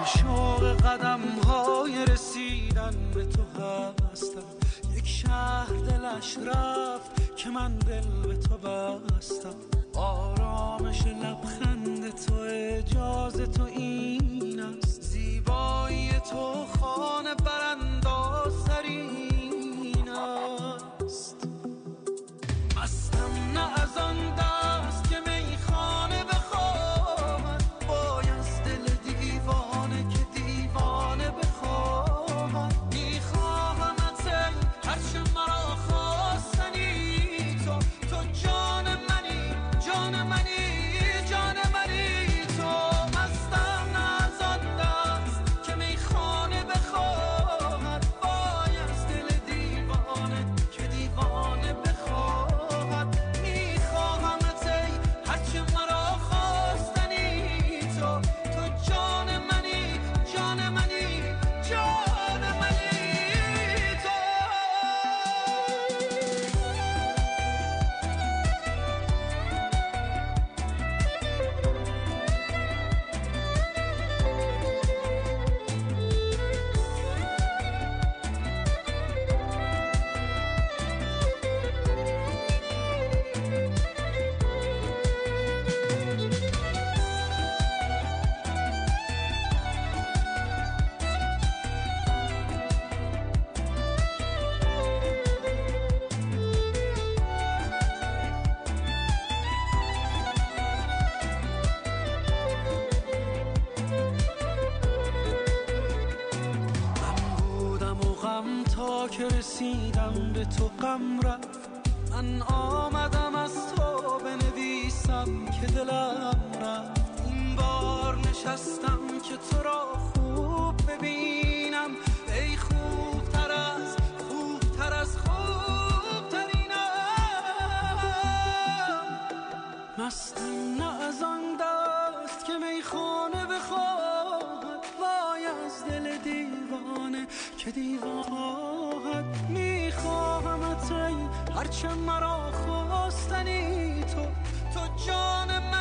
شوق قدم های رسیدن به تو هستم. یک شهر دلش رفت که من دل به تو بستم. آرامش لبخند تو اجازه تو این است. زیبایی تو خانه براندازترین است. مستم نه از آن دست که میخانه بخواهد، باید دل دیوانه که دیوانه بخواهد. میخواهمت ای هرچه مرا خواستنی تو، تو جان منی، جان منی، جان منی تو. مستم نه از آن دست که میخانه بخواهد، باید دل دیوانه که دیوانه بخواهد. میخواهمت ای هرچه مرا خواستنی تو، تو جان منی، جان منی، جان منی تو. تا که رسیدم به تو غم رفت. من آمدم از تو بنویسم که دلم رفت. این بار نشستم که تو را خوب ببینم. ای خوبتر از خوبتر از خوبترینم. مستم نه از آن دست که میخانه بخواهد، وای از دل دیوانه که دیوانه. میخواهمت ای هرچه مرا خواستنی تو، تو جان